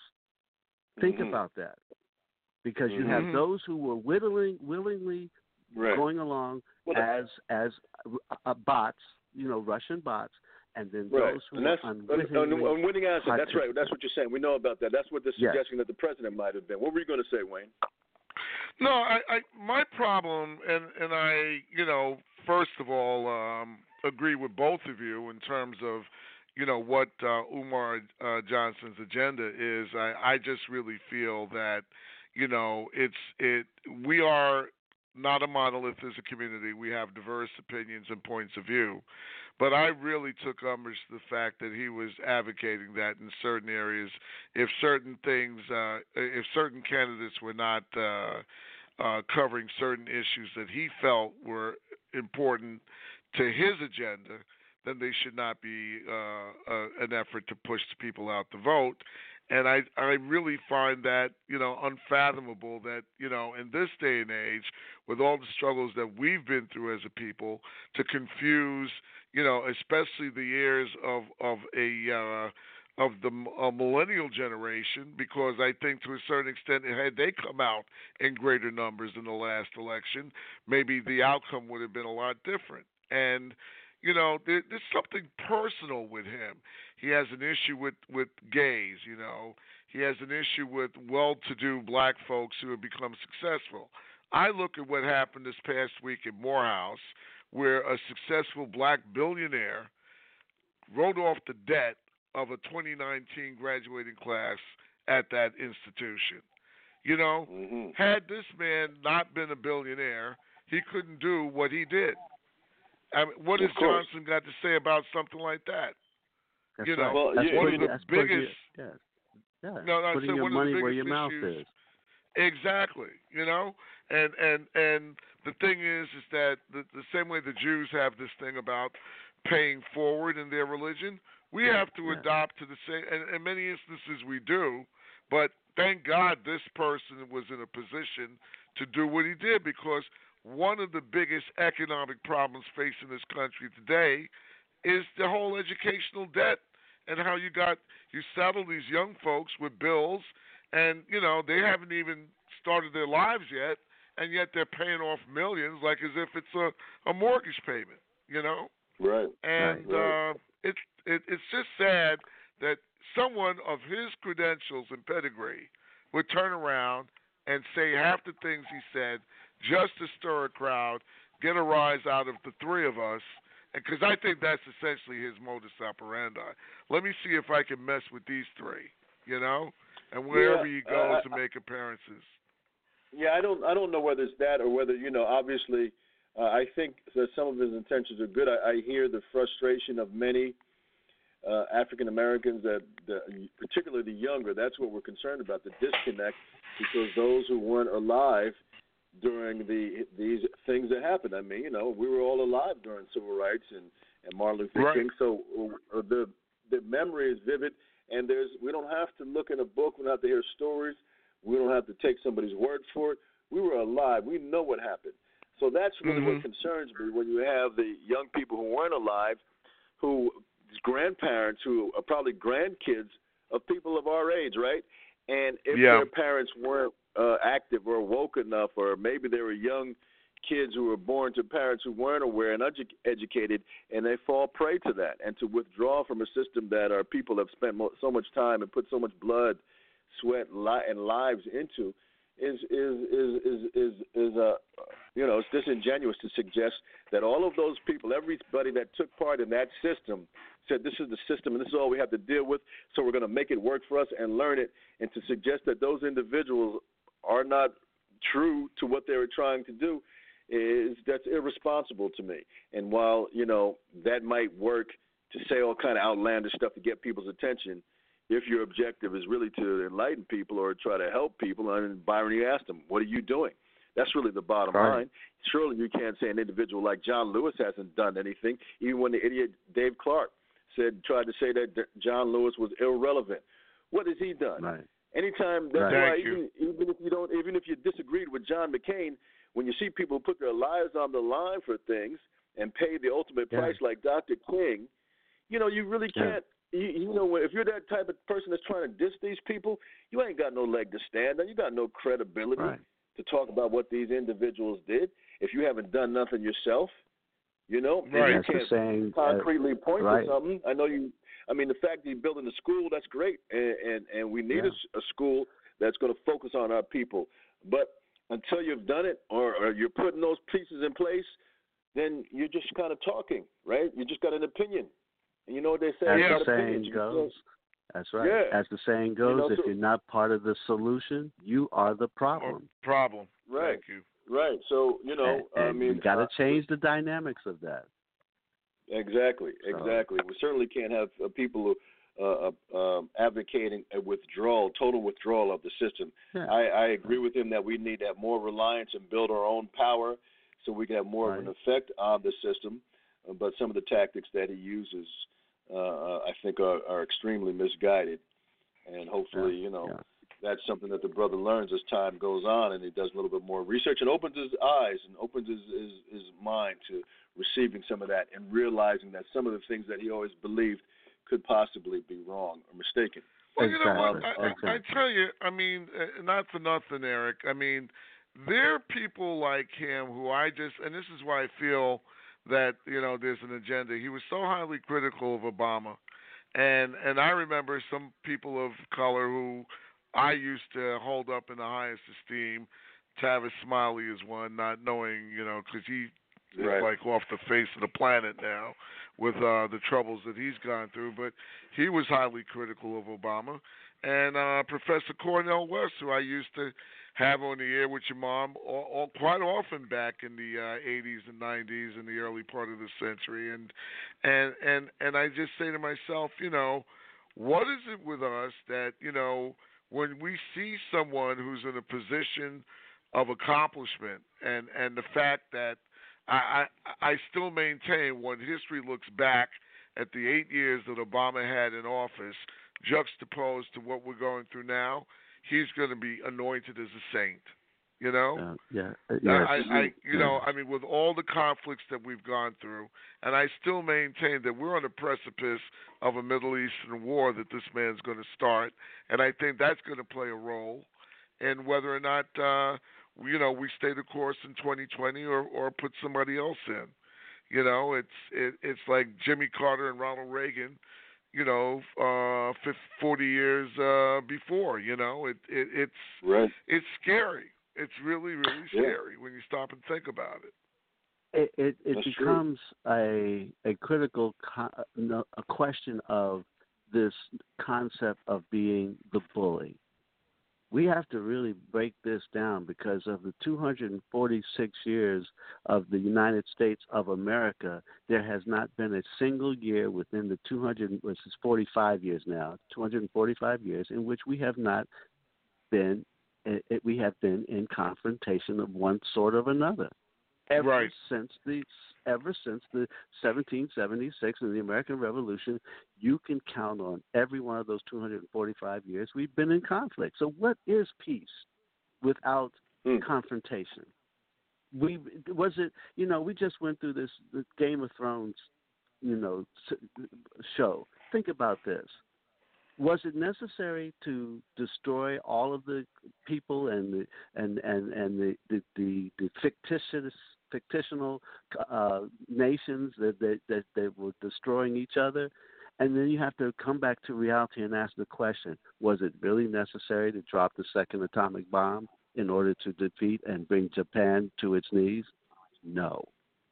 Think mm-hmm. about that. Because you Mm-hmm. have those who were willingly, willingly right. going along well, as as uh, bots, you know, Russian bots, and then right. those who and were that's, unwittingly un, unwitting asset. That's right. That's what you're saying. We know about that. That's what they're yes. suggesting that the president might have been. What were you going to say, Wayne? No, I, I my problem, and and I, you know, first of all, um, agree with both of you in terms of, you know, what uh, Umar uh, Johnson's agenda is. I, I just really feel that, you know, it's it. We are not a monolith as a community. We have diverse opinions and points of view. But I really took umbrage to the fact that he was advocating that in certain areas, if certain things, uh, if certain candidates were not uh, uh, covering certain issues that he felt were important to his agenda, then they should not be uh, uh, an effort to push people out to vote. And I, I really find that, you know, unfathomable that, you know, in this day and age, with all the struggles that we've been through as a people, to confuse, you know, especially the years of of a uh, of the uh, millennial generation, because I think to a certain extent, had they come out in greater numbers in the last election, maybe the outcome would have been a lot different. And you know, there, there's something personal with him. He has an issue with, with gays, you know. He has an issue with well-to-do black folks who have become successful. I look at what happened this past week in Morehouse, where a successful black billionaire wrote off the debt of a twenty nineteen graduating class at that institution. You know, Mm-hmm. had this man not been a billionaire, he couldn't do what he did. I mean, what has Johnson got to say about something like that? That's you know, right. Well, that's yeah, one putting, of the that's putting biggest. Your, yeah, yeah. No, no, putting I said your one money of the where biggest your mouth issues, is. Exactly. You know, and and and the thing is, is that the, the same way the Jews have this thing about paying forward in their religion, we have to Yeah. adopt to the same. And in many instances, we do. But thank God this person was in a position to do what he did, because one of the biggest economic problems facing this country today is the whole educational debt, and how you got you saddle these young folks with bills, and you know they haven't even started their lives yet, and yet they're paying off millions like as if it's a, a mortgage payment, you know. Right. And right. uh, it's it, it's just sad that someone of his credentials and pedigree would turn around and say half the things he said just to stir a crowd, get a rise out of the three of us, because I think that's essentially his modus operandi. Let me see if I can mess with these three, you know, and wherever Yeah, he goes uh, to make appearances. Yeah, I don't I don't know whether it's that or whether, you know, obviously uh, I think that some of his intentions are good. I, I hear the frustration of many uh, African Americans, that the, particularly the younger. That's what we're concerned about, the disconnect, because those who weren't alive during the these things that happened. I mean, you know, we were all alive during civil rights and, and Martin Luther Right. King. So uh, the the memory is vivid, and there's we don't have to look in a book. We don't have to hear stories. We don't have to take somebody's word for it. We were alive. We know what happened. So that's really mm-hmm. what concerns me, when you have the young people who weren't alive, who grandparents who are probably grandkids of people of our age, right? And if Yeah. their parents weren't uh, active or woke enough, or maybe they were young kids who were born to parents who weren't aware and edu- educated, and they fall prey to that. And to withdraw from a system that our people have spent mo- so much time and put so much blood, sweat, li- and lives into is is is is is, is uh, you know, it's disingenuous to suggest that all of those people, everybody that took part in that system, said this is the system and this is all we have to deal with, so we're going to make it work for us and learn it, and to suggest that those individuals are not true to what they were trying to do is that's irresponsible to me. And while, you know, that might work to say all kind of outlandish stuff to get people's attention, if your objective is really to enlighten people or try to help people, and Byron, you asked them, what are you doing? That's really the bottom Right. line. Surely you can't say an individual like John Lewis hasn't done anything, even when the idiot Dave Clark said tried to say that John Lewis was irrelevant. What has he done? Right. Anytime, that's Right. why Thank even, even if you don't, even if you disagreed with John McCain, when you see people put their lives on the line for things and pay the ultimate Yeah. price, like Doctor King, you know, you really Yeah. can't. You, you know, if you're that type of person that's trying to diss these people, you ain't got no leg to stand on. You got no credibility Right. to talk about what these individuals did if you haven't done nothing yourself. You know, and Right. you That's the can't saying. uh, concretely point right. to something. I know you. I mean, the fact that you're building a school, that's great, and and, and we need Yeah. a s a, school that's going to focus on our people. But until you've done it, or, or you're putting those pieces in place, then you're just kind of talking, right? You just got an opinion. And you know what they say? As you Yeah. got the saying opinions. You goes, that's right. Yeah. As the saying goes, know, if so- you're not part of the solution, you are the problem. Or problem. Right. Thank you. right. So you know, and, I and mean, we got to uh, change the dynamics of that. Exactly, So, exactly. We certainly can't have uh, people who, uh, uh, um, advocating a withdrawal, total withdrawal of the system. yeah. I, I agree with him that we need to have more reliance and build our own power so we can have more right. of an effect on the system. Uh, but some of the tactics that he uses, uh, I think, are, are extremely misguided. And hopefully, yeah. you know, yeah. that's something that the brother learns as time goes on, and he does a little bit more research and opens his eyes and opens his, his, his mind to receiving some of that and realizing that some of the things that he always believed could possibly be wrong or mistaken. Well, you know what? Exactly. I, exactly. I, I tell you, I mean, uh, not for nothing, Eric. I mean, there are people like him who I just, and this is why I feel that, you know, there's an agenda. He was so highly critical of Obama. And and I remember some people of color who I used to hold up in the highest esteem. Tavis Smiley is one, not knowing, you know, because he is Right. like off the face of the planet now with uh, the troubles that he's gone through. But he was highly critical of Obama. And uh, Professor Cornel West, who I used to have on the air with your mom all, all, quite often back in the uh, eighties and nineties and the early part of the century. And, and, and, and I just say to myself, you know, what is it with us that, you know, when we see someone who's in a position of accomplishment and, and the fact that I, I, I still maintain when history looks back at the eight years that Obama had in office, juxtaposed to what we're going through now, he's going to be anointed as a saint. You know, uh, yeah, uh, yes. I, I, you yes. know, I mean, with all the conflicts that we've gone through, and I still maintain that we're on the precipice of a Middle Eastern war that this man's going to start, and I think that's going to play a role in whether or not, uh, you know, we stay the course in twenty twenty or, or put somebody else in. You know, it's it, it's like Jimmy Carter and Ronald Reagan, you know, uh, fifty, forty years uh, before. You know, it, it it's Right. it's scary. It's really, really Yeah. scary when you stop and think about it. It it, it That's becomes a a critical co- no, a question of this concept of being the bully. We have to really break this down because of the two hundred forty-six years of the United States of America, there has not been a single year within the two hundred, which is forty-five years now, two hundred forty-five years, in which we have not been, it, it, we have been in confrontation of one sort or another. Ever Right. since the ever since the seventeen seventy-six and the American Revolution, you can count on every one of those two hundred forty-five years we've been in conflict. So what is peace without Mm. confrontation? We was it, you know, we just went through this, this Game of Thrones, you know, show. Think about this. Was it necessary to destroy all of the people and the and and and the the, the, the fictitious fictional uh, nations that, that that that were destroying each other? And then you have to come back to reality and ask the question: was it really necessary to drop the second atomic bomb in order to defeat and bring Japan to its knees? No.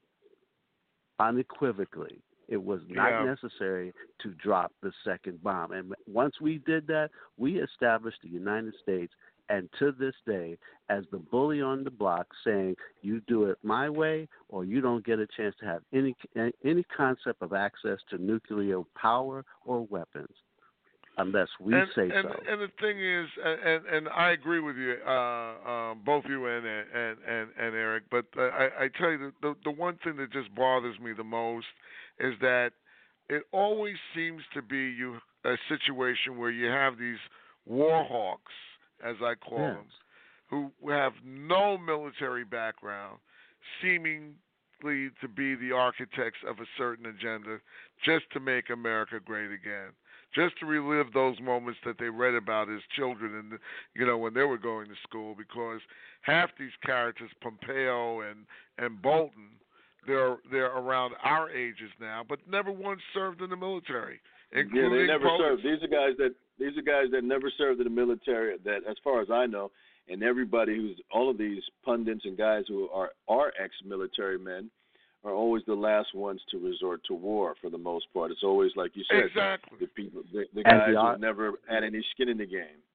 Unequivocally. It was not Yeah. necessary to drop the second bomb. And once we did that, we established the United States, and to this day, as the bully on the block saying, you do it my way or you don't get a chance to have any any concept of access to nuclear power or weapons unless we and, say and, so. And the thing is, and, and I agree with you, uh, um, both you and and, and, and Eric, but uh, I, I tell you, the, the one thing that just bothers me the most is that it always seems to be you a situation where you have these war hawks, as I call Yes. them, who have no military background, seemingly to be the architects of a certain agenda just to make America great again. Just to relive those moments that they read about as children, and you know when they were going to school. Because half these characters, Pompeo and and Bolton, they're they're around our ages now, but never once served in the military. Including Yeah, they never Poets. served. These are guys that these are guys that never served in the military. That, as far as I know, and everybody who's all of these pundits and guys who are are ex-military men are always the last ones to resort to war for the most part. It's always, like you said, Exactly. the people, the, the And guys the ar- who never had any skin in the game.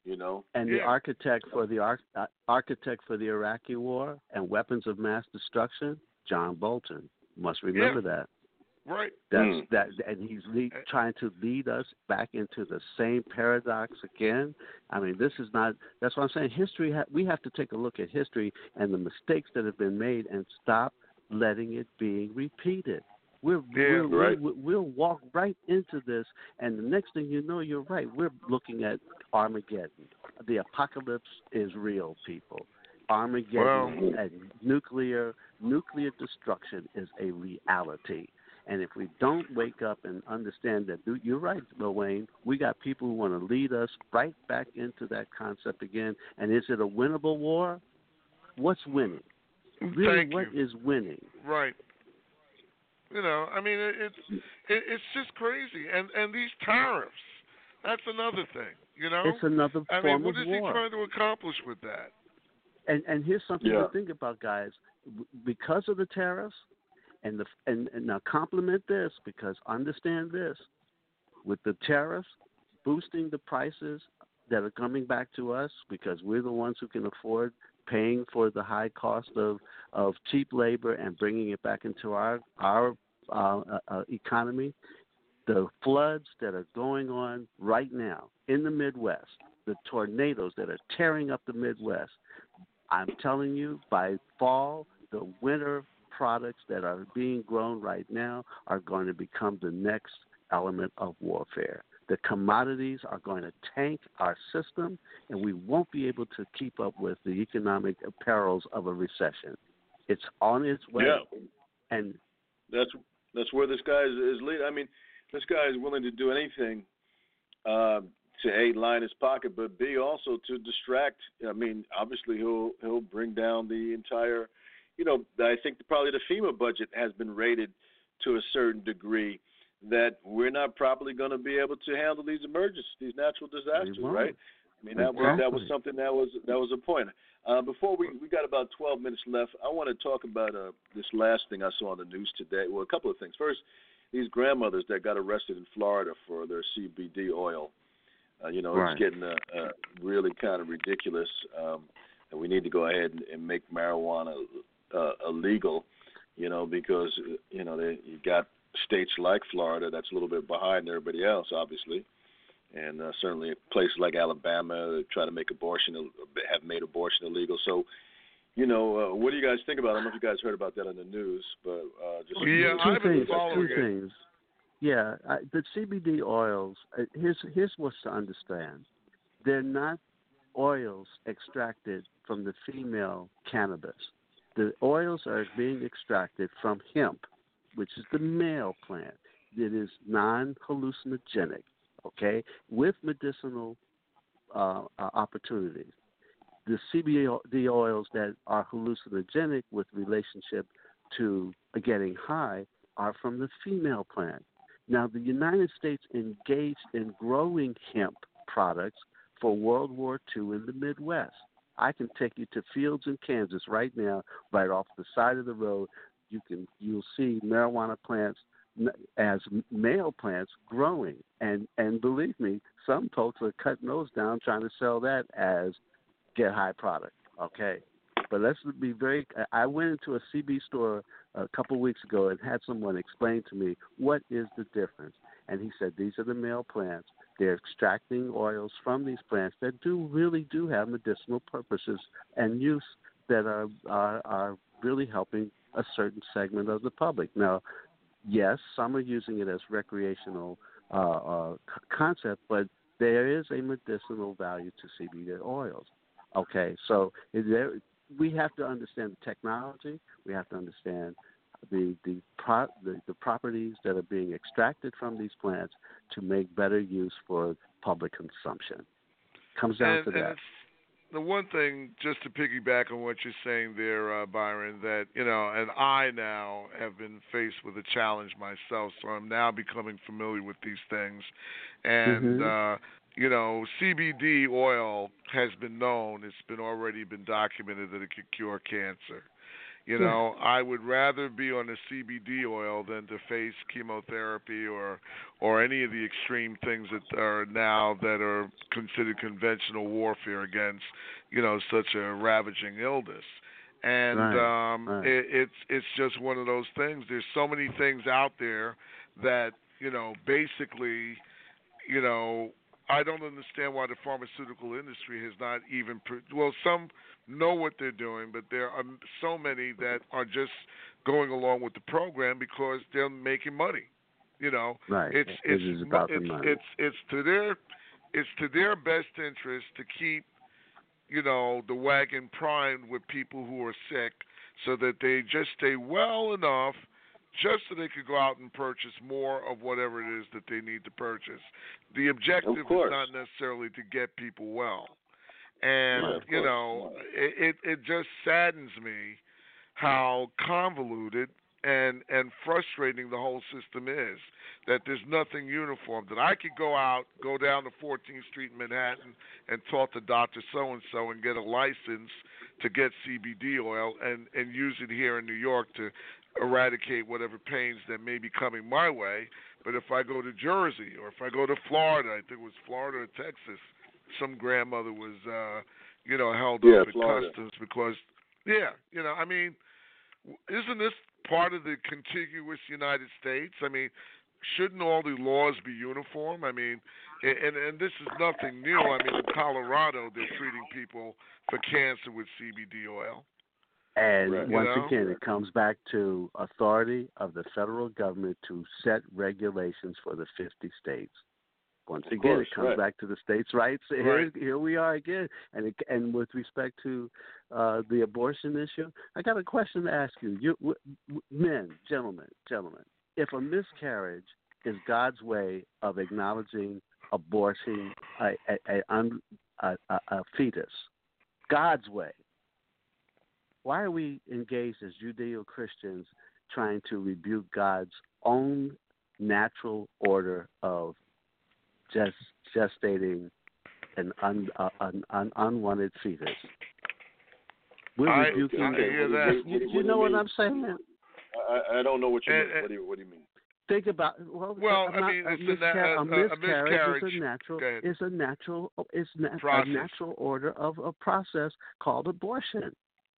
You know, and Yeah. the architect for the arch, uh, architect for the Iraqi War and weapons of mass destruction, John Bolton. Must remember Yeah. that. Right. That's Mm. that, and he's lead, trying to lead us back into the same paradox again. I mean, this is not. That's what I'm saying. History. Ha- we have to take a look at history and the mistakes that have been made, and stop letting it being repeated. We're, Yeah. we're, Right. we'll, we'll walk right into this, and the next thing you know, you're right. We're looking at Armageddon. The apocalypse is real, people. Armageddon Well- and nuclear nuclear destruction is a reality. And if we don't wake up and understand that, you're right, Lil Wayne, we got people who want to lead us right back into that concept again. And is it a winnable war? What's winning? Really, Thank what you. is winning? Right. You know, I mean, it, it's it, it's just crazy, and and these tariffs. That's another thing. You know, It's another I form mean, what of is war. he trying to accomplish with that? And and here's something Yeah. to think about, guys. Because of the tariffs, and the and, and now complement this, because understand this, with the tariffs boosting the prices that are coming back to us, because we're the ones who can afford paying for the high cost of, of cheap labor and bringing it back into our our uh, uh, economy. The floods that are going on right now in the Midwest, the tornadoes that are tearing up the Midwest, I'm telling you, by fall, the winter products that are being grown right now are going to become the next element of warfare. The commodities are going to tank our system, and we won't be able to keep up with the economic perils of a recession. It's on its way. Yeah. And That's that's where this guy is, is leading. I mean, this guy is willing to do anything uh, to A, line his pocket, but B, also to distract. I mean, obviously he'll he'll bring down the entire. You know, I think probably the FEMA budget has been rated to a certain degree that we're not properly going to be able to handle these emergencies, these natural disasters, won't. right? I mean, that was that was Exactly. something that was that was a point. Uh, before we we got about twelve minutes left, I want to talk about uh, this last thing I saw on the news today. Well, a couple of things. First, these grandmothers that got arrested in Florida for their C B D oil. Uh, you know, Right. it's getting uh, uh, really kind of ridiculous, um, and we need to go ahead and, and make marijuana uh, illegal. You know, because you know they, you got states like Florida that's a little bit behind everybody else, obviously. And uh, certainly places like Alabama try to make abortion, have made abortion illegal. So, you know, uh, what do you guys think about it? I don't know if you guys heard about that on the news, but uh, just Yeah, two I've been things. following Two it. things. Yeah, I, the C B D oils. Uh, here's here's what's to understand. They're not oils extracted from the female cannabis. The oils are being extracted from hemp, which is the male plant. It is non-hallucinogenic, okay, with medicinal uh, uh, opportunities. The C B D oils that are hallucinogenic with relationship to getting high are from the female plant. Now, the United States engaged in growing hemp products for World War Two in the Midwest. I can take you to fields in Kansas right now, right off the side of the road. You can you'll see marijuana plants as male plants growing, and and believe me, some folks are cutting those down, trying to sell that as get high product. Okay, but let's be very. I went into a C B store a couple of weeks ago and had someone explain to me what is the difference, and he said these are the male plants. They're extracting oils from these plants that do really do have medicinal purposes and use that are are, are really helping a certain segment of the public. Now, yes, some are using it as recreational uh, uh, concept, but there is a medicinal value to C B D oils. Okay, so is there, we have to understand the technology. We have to understand the the, pro, the the properties that are being extracted from these plants to make better use for public consumption. Comes down and, to and that. It's the one thing, just to piggyback on what you're saying there, uh, Byron, that, you know, and I now have been faced with a challenge myself, so I'm now becoming familiar with these things. And, Mm-hmm. uh, you know, C B D oil has been known, it's been already been documented that it could cure cancer. You know, I would rather be on a C B D oil than to face chemotherapy or or any of the extreme things that are now that are considered conventional warfare against, you know, such a ravaging illness. And right, um, right. It, it's it's just one of those things. There's so many things out there that, you know, basically, you know, I don't understand why the pharmaceutical industry has not even pro- well, some know what they're doing, but there are so many that are just going along with the program because they're making money. You know, right. it's It it's is about it's the money. it's it's to their it's to their best interest to keep, you know, the wagon primed with people who are sick, so that they just stay well enough, just so they could go out and purchase more of whatever it is that they need to purchase. The objective is not necessarily to get people well. And, Right, you know, it, it it just saddens me how convoluted and, and frustrating the whole system is, that there's nothing uniform. That I could go out, go down to fourteenth Street in Manhattan and talk to Doctor So-and-so and get a license to get C B D oil and, and use it here in New York to eradicate whatever pains that may be coming my way. But if I go to Jersey or if I go to Florida, I think it was Florida or Texas, some grandmother was, uh, you know, held Yeah, up at Florida. customs because, yeah, you know, I mean, isn't this part of the contiguous United States? I mean, shouldn't all the laws be uniform? I mean, and and this is nothing new. I mean, in Colorado, they're treating people for cancer with C B D oil. And Right. once You know? again, it comes back to authority of the federal government to set regulations for the fifty states. Once Of again, course, it comes right. back to the states' rights. Here, Right. here we are again. And it, and with respect to uh, the abortion issue, I got a question to ask you. You w- w- men, gentlemen, gentlemen, if a miscarriage is God's way of acknowledging aborting a, a, a, un- a, a, a fetus, God's way, why are we engaged as Judeo-Christians trying to rebuke God's own natural order of just gestating an, un, uh, an, an unwanted fetus? We're I- rebuking. I hear that. You, you, you know what I'm saying? I, I don't know what you And- mean. What do you What do you mean? Think about well. Well, I'm I not- mean, a, it's a na- miscar- a- a a miscarriage miscarriage. is a natural. Go ahead. Is a natural. Is na- a Process. natural order of a process called abortion.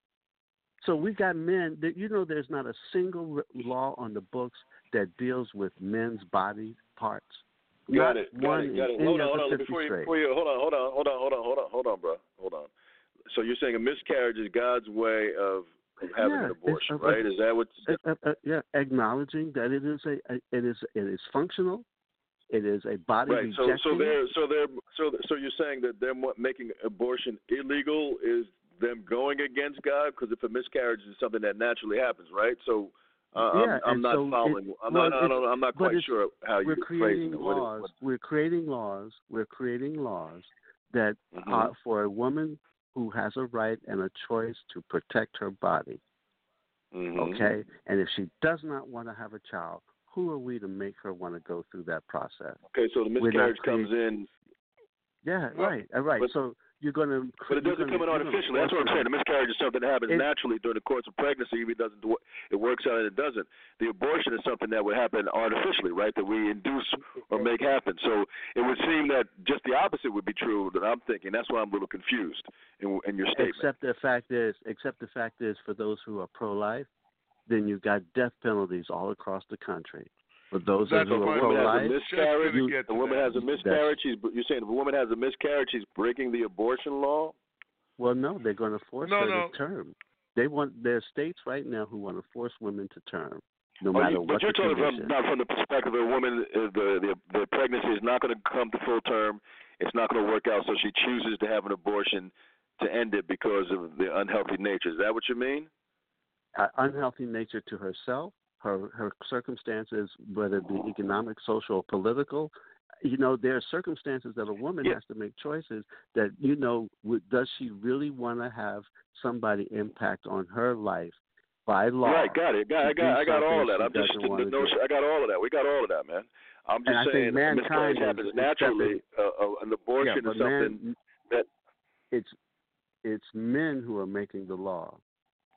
So we got men that you know. There's not a single r- law on the books that deals with men's body parts. Got Not it. Got one it. Got in it. any Hold on. of Hold the on. fifty Before you, straight. before you, hold on. Hold on. Hold on. Hold on. Hold on. Hold on, bro. Hold on. So you're saying a miscarriage is God's way of of having Yeah, an it's abortion, a- right? Is that what? Uh, uh, uh, yeah, acknowledging that it is a, a it is it is functional. It is a body Right. So rejecting. so they're so they're so so you're saying that them making abortion illegal is them going against God, because if a miscarriage is something that naturally happens, right? So uh, Yeah, I'm, I'm and not so following. it- I'm well, not. I don't, it's- I'm not but quite it's- sure how we're you're creating phrasing it. What is- laws. what- We're creating laws. We're creating laws that Mhm. are for a woman who has a right and a choice to protect her body. Mhm. Okay, and if she does not want to have a child, who are we to make her want to go through that process? Okay, so the We're not miscarriage comes in, Yeah, Well, right, uh, right. but- so you're going to, but it doesn't come in artificially. That's what I'm saying. The miscarriage is something that happens It- naturally during the course of pregnancy. If it doesn't, do- it works out and it doesn't. The abortion is something that would happen artificially, right? That we induce or make happen. So it would seem that just the opposite would be true. That I'm thinking. That's why I'm a little confused in, in your statement. Except the fact is, except the fact is, for those who are pro-life, then you've got death penalties all across the country. For those That's who So if are a woman has a pro-life, miscarriage, Just gonna get a to woman that. has a miscarriage. She's, you're saying if a woman has a miscarriage, she's breaking the abortion law? well, no, they're going to force No, her no. to term. They want. There are states right now who want to force women to term, no Oh, matter you, what but you're the talking from condition. not from the perspective of a woman. Uh, the, the the pregnancy is not going to come to full term. It's not going to work out, so she chooses to have an abortion to end it because of the unhealthy nature. Is that what you mean? Uh, unhealthy nature to herself, her her circumstances, whether it be economic, social, or political. You know, there are circumstances that a woman Yeah. has to make choices that, you know, w- does she really want to have somebody impact on her life by law? Right, got it. Got, to I got, I do got all something that. she I'm just, doesn't the, wanna no, do. I got all of that. We got all of that, man. I'm just And I think saying, a mankind miscarriage is happens naturally. Uh, uh, an abortion yeah, but is something man, that. it's it's men who are making the law.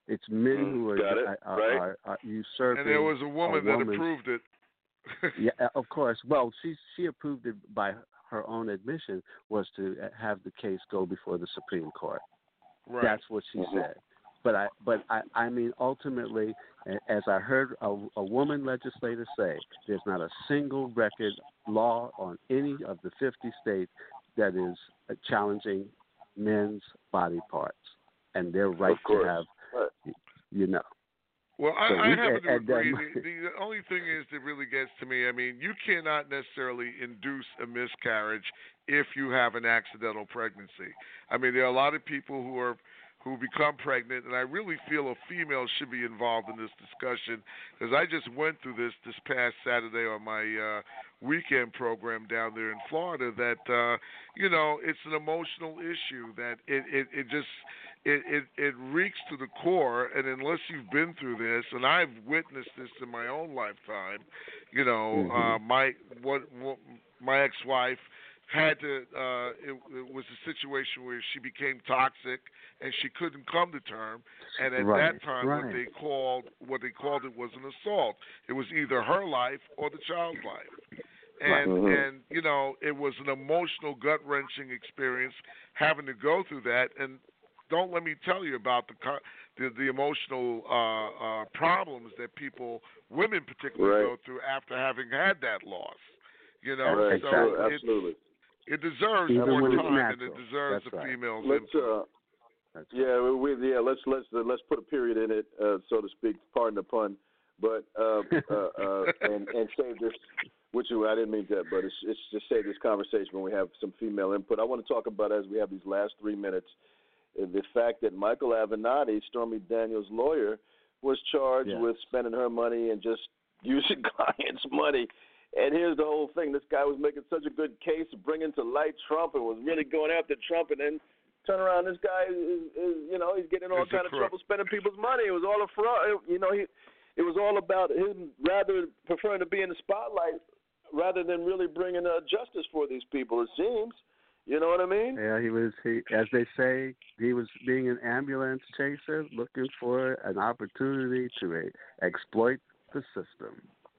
It's men Mm, who are, got it. are, Right. are, are usurping. And there was a woman that woman's- approved it. Yeah, of course. Well, she she approved it by her own admission, was to have the case go before the Supreme Court. Right. That's what she Mhm. said. But I but I, I mean ultimately, as I heard a, a woman legislator say, there's not a single record law on any of the fifty states that is challenging men's body parts and their right Of course. to have, Right. you know. Well, I, So I we- happen to and then- agree. The, the only thing is that really gets to me, I mean, you cannot necessarily induce a miscarriage if you have an accidental pregnancy. I mean, there are a lot of people who are who become pregnant, and I really feel a female should be involved in this discussion, because I just went through this this past Saturday on my uh, weekend program down there in Florida, that, uh, you know, it's an emotional issue, that it, it, it just, it, it, it reeks to the core, and unless you've been through this, and I've witnessed this in my own lifetime, you know, Mhm. uh, my, what, what, my ex-wife had to, uh, it, it was a situation where she became toxic and she couldn't come to term, and at Right, that time right. what they called what they called it was an assault. It was either her life or the child's life. And Mhm. and you know, it was an emotional, gut wrenching experience having to go through that. And don't let me tell you about the co- the, the emotional uh, uh, problems that people, women particularly, Right. go through after having had that loss. You know, Right. so Exactly. it's, Absolutely. it deserves Even more when it's time, and it natural. deserves That's the right. female's Let's input. uh, That's yeah, we yeah let's let's uh, let's put a period in it, uh, so to speak. Pardon the pun, but uh, uh, uh, and and save this. Which I didn't mean that, but it's it's just save this conversation when we have some female input. I want to talk about, as we have these last three minutes, uh, the fact that Michael Avenatti, Stormy Daniels' lawyer, was charged Yeah. with spending her money and just using clients' money. And here's the whole thing: this guy was making such a good case, bringing to light Trump, and was really going after Trump, and then turn around, this guy is, is you know, he's getting in all It's a kind of crook. trouble spending people's money. It was all a fraud. You know, he, it was all about him rather preferring to be in the spotlight rather than really bringing uh, justice for these people. It seems, you know what I mean? Yeah, he was. He, as they say, he was being an ambulance chaser, looking for an opportunity to uh, exploit the system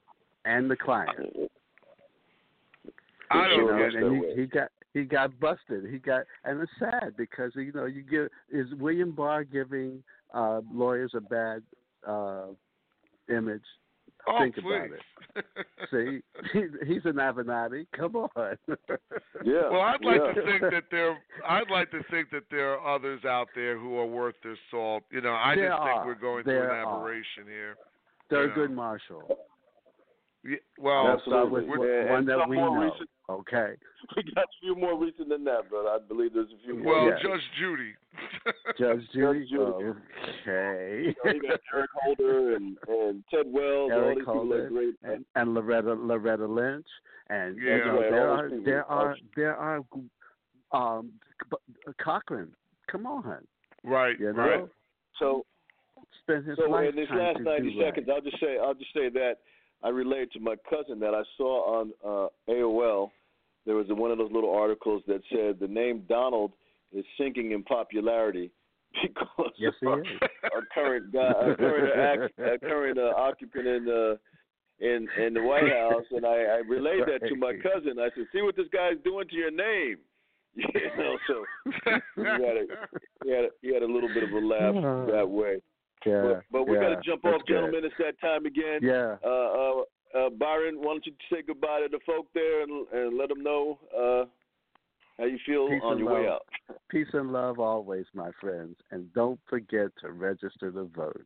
and the client. I It don't sure get looks it. that and way. he, he got he got busted. He got, and it's sad because you know you give is William Barr giving uh, lawyers a bad uh, image. Oh, Think please. about it. See, he's, he's an Avenatti. Come on. Yeah. Well, I'd like yeah. to think that there. I'd like to think that there are others out there who are worth their salt. You know, I There just think are. we're going There through an are. aberration here. Thurgood Yeah. Marshall. Yeah, well, Let's start with Absolutely. one And- one and that some we more know. recent- Okay. We got a few more recent than that, but I believe there's a few more. well, Yeah. Judge Judy. Judge Judy. Judy. Okay. You know, you got Eric Holder and, and Ted Wells. all Eric these people Holder are great. and, and Loretta Loretta Lynch, and Yeah. you know, Right, there all are those people. there are there are um Cochran. Come on, Right. you know, Right. So, spend his so life in these trying last to ninety do right. seconds, I'll just say, I'll just say that I relayed to my cousin that I saw on uh, A O L. There was one of those little articles that said the name Donald is sinking in popularity because Yes, he our, is. our current guy, our current, act, our current uh, occupant in uh, in in the White House, and I, I relayed that to my Right. cousin. I said, "See what this guy's doing to your name." You know, so he had a, he had a, he had a little bit of a laugh that way. Yeah, But, but we yeah, got to jump that's off, good. gentlemen. It's that time again. Yeah. Uh, uh, uh, Byron, why don't you say goodbye to the folk there and, and let them know uh, how you feel Peace on and your way love. out. Peace and love always, my friends, and don't forget to register to vote.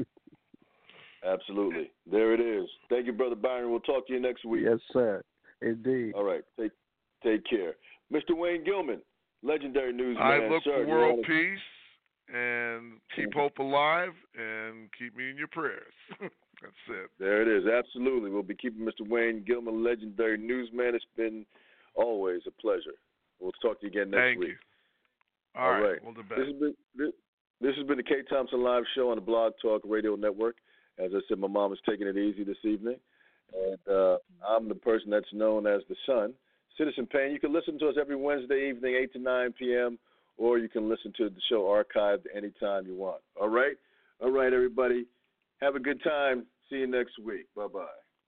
Absolutely. There it is. Thank you, Brother Byron. We'll talk to you next week. Yes, sir. Indeed. All right. Take take care. Mister Wayne Gilman, legendary newsman. I look Sir, for you world wanna- peace and keep hope alive and keep me in your prayers. That's it. There it is. Absolutely. We'll be keeping Mister Wayne Gilman, legendary newsman. It's been always a pleasure. We'll talk to you again next Thank week. you. All, All right. right. Well, the This best. has been this, this has been the K Thompson Live Show on the Blog Talk Radio Network. As I said, my mom is taking it easy this evening, and uh, I'm the person that's known as the Son, Citizen Payne. You can listen to us every Wednesday evening, eight to nine p.m., or you can listen to the show archived anytime you want. All right. All right, everybody. Have a good time. See you next week. Bye-bye.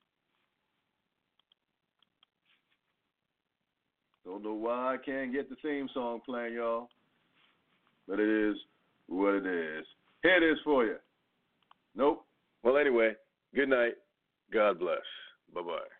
Don't know why I can't get the theme song playing, y'all. But it is what it is. Here it is for you. Nope. Well, anyway, good night. God bless. Bye-bye.